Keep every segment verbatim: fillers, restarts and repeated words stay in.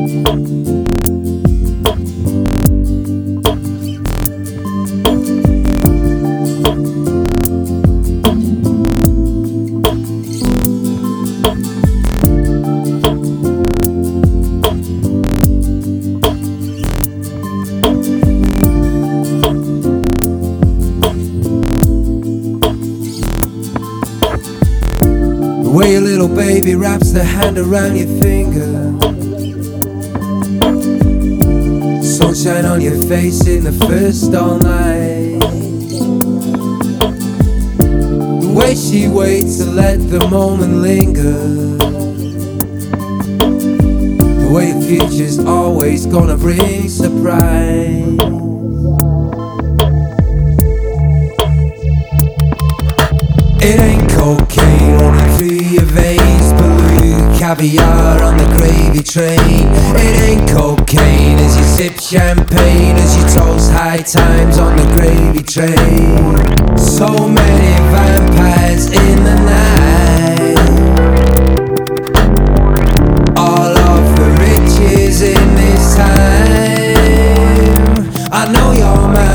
The way your little baby wraps the hand around your finger, sunshine on your face in the first all night. The way she waits to let the moment linger, the way the future's always gonna bring surprise. It ain't cocaine running through your veins, blue caviar on the gravy train. It ain't cocaine as you sip champagne, as you toast high times on the gravy train. So many vampires in the night, all of the riches in this time. I know you're mine.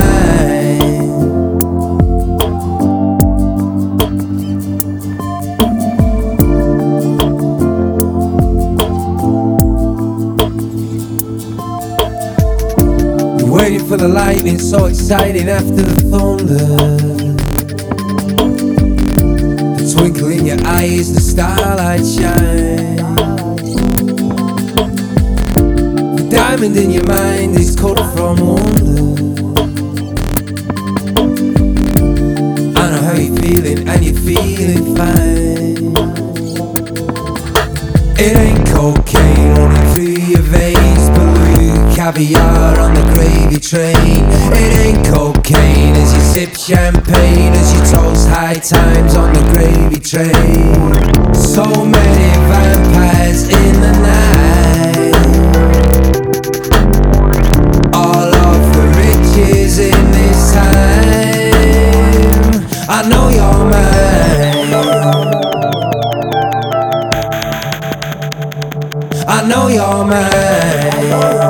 Waiting for the lightning, so exciting after the thunder. The twinkle in your eyes, the starlight shine. The diamond in your mind is cut from wonder. I know how you're feeling, and you're feeling fine. It ain't cocaine running through your veins, blue caviar on the gravy train. It ain't cocaine as you sip champagne, as you toast high times on the gravy train. So many vampires in the night, all of the riches in this time. I know you're mine, I know you're mine.